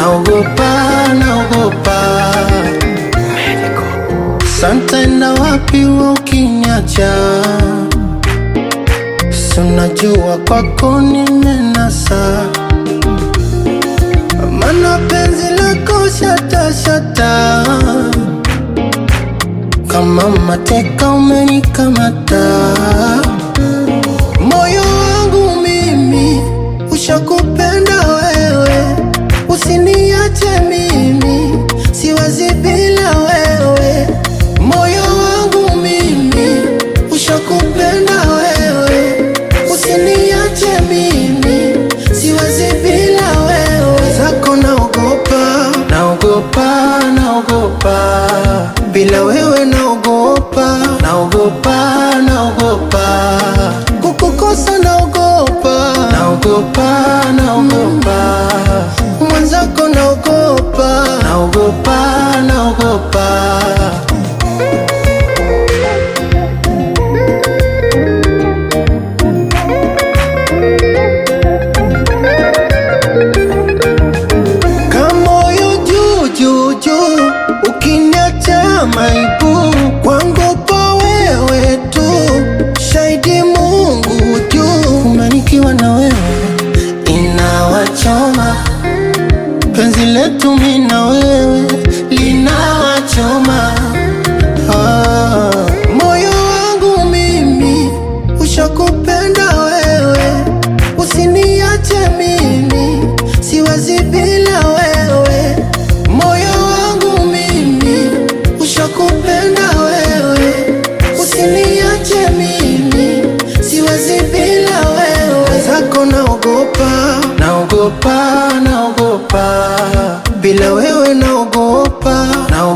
naogopa. Santa enda wapi ukiniacha? Sunajua kwako nimenasa, mana penzi lako shata, kama mateka umenikamata. Moyo wangu mimi ushakupenda wewe, usiniache mimi, siwezi bila wewe. Moyo wangu mimi ushakupenda wewe, usiniache mimi, siwezi bila wewe. Zako naogopa, bila wewe naogopa, kukukosa naogopa, mwenzako naogopa. Kamoyo juu, ukiniacha maibu, kwangu pa wewe tu, shahidi Mungu juu. Kumanikiwa na wewe inawachoma, penzi letu mimi na wewe linawachoma. Moyo wangu mimi ushakupenda wewe, usiniache mimi, siwezi bila wewe. Moyo wangu mimi ushakupenda wewe, usiniache mimi, siwezi bila wewe. Zako naogopa, bila wewe naogopa,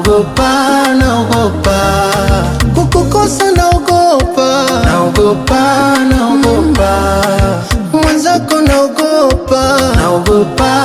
kukukosa naogopa, mwenzako naogopa.